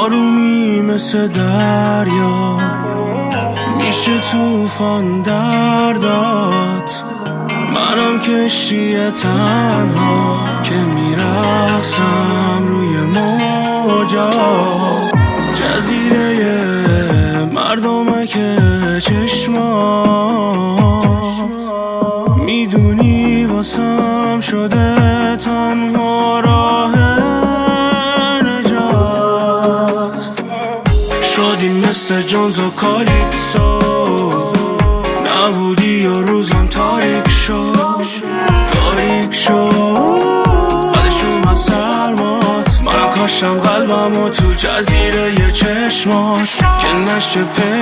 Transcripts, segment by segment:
آرومی مثل دریا میشه طوفان دردات، منم کشتی تنها که میرقصم روی موجا. جزیره مردمه که چشماش میدونی واسم شده تنها راه نجات. شدیم مثل جونز و کالیپسو، نبودی یا روزم تاریک شد بعدش اومد سرمات، منم کاشتم قلبمو تو جزیره ی چشمات که نشه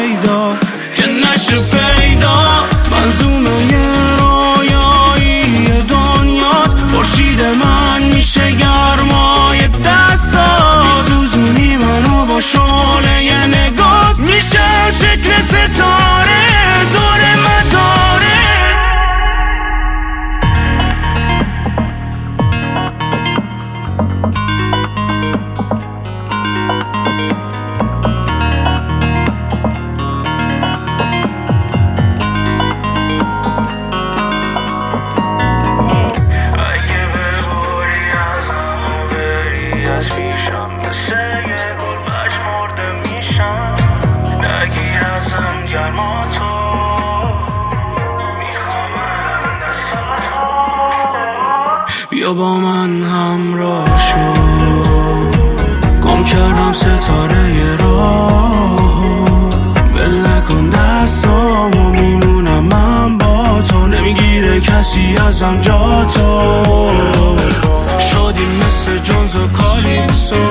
پیدا منظومه یه رویایی دنیات. خورشید من میشه گرمای دستات، میسوزونی منو با شعله ی نگات، میشه شکل ستاره دور مدارت. بیا با من همراه شو، گم کردم ستاره ی راه. بل نکن دستامو میمونم من با تو، نمیگیره کسی ازم جا تو. شدیم مثل جونز و کالیپسو،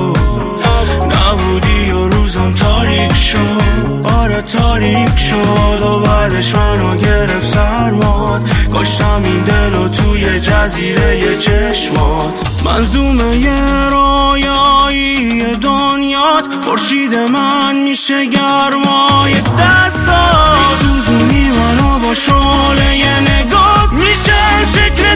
نبودی یا روزم تاریک شد. آره تاریک شد و بعدش منو گرفت سرمات، کاشتم این دلو توی جزیره ی چشمات. منظومه یه رویایی دنیات، خورشید من میشه گرمای دستات، میسوزونی منو با شعله ی نگات، میشه شکل